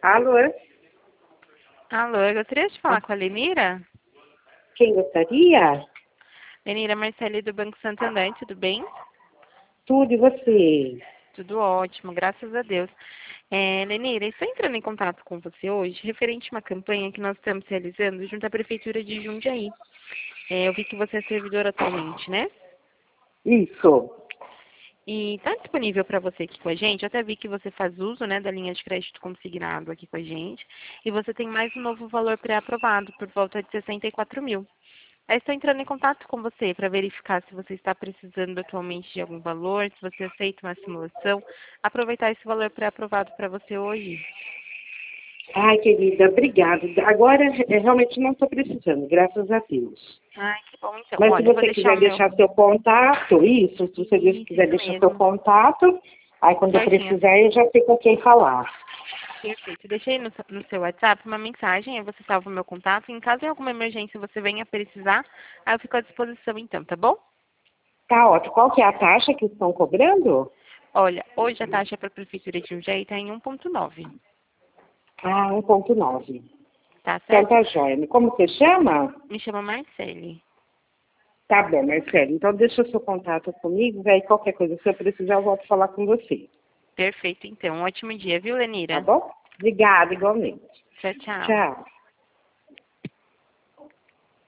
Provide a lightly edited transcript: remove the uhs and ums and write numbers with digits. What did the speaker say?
Alô? Alô, eu gostaria de falar com a Lenira. Quem gostaria? Lenira Marcele do Banco Santander, tudo bem? Tudo e você? Tudo ótimo, graças a Deus. Lenira, estou entrando em contato com você hoje, referente a uma campanha que nós estamos realizando junto à Prefeitura de Jundiaí. Eu vi que você é servidor atualmente, né? Isso. E está disponível para você aqui com a gente. Eu até vi que você faz uso, né, da linha de crédito consignado aqui com a gente. E você tem mais um novo valor pré-aprovado, por volta de 64 mil. Aí estou entrando em contato com você para verificar se você está precisando atualmente de algum valor, se você aceita uma simulação, aproveitar esse valor pré-aprovado para você hoje. Ai, querida, obrigada. Agora, realmente não estou precisando, graças a Deus. Ai, que bom então. Mas se Olha, eu vou você deixar quiser o meu... deixar seu contato, se você quiser Isso deixar seu mesmo. contato, aí quando eu Certinho. precisar eu já sei com quem falar. Perfeito. Deixei no seu WhatsApp uma mensagem, aí você salva o meu contato. Em caso de alguma emergência você venha precisar, aí eu fico à disposição então, tá bom? Tá ótimo. Qual que é a taxa que estão cobrando? Olha, hoje a taxa para a Prefeitura de Jundiaí está em 1,9. Ah, 1,9. Tá Então certo? tá jóia. Como você chama? Me chama Marcele. Tá bom, Marcelo. Então deixa o seu contato comigo, aí qualquer coisa, se eu precisar, eu volto a falar com você. Perfeito, então. Um ótimo dia, viu, Tá Lenira? bom? Obrigada, igualmente. Tchau, tchau. Tchau.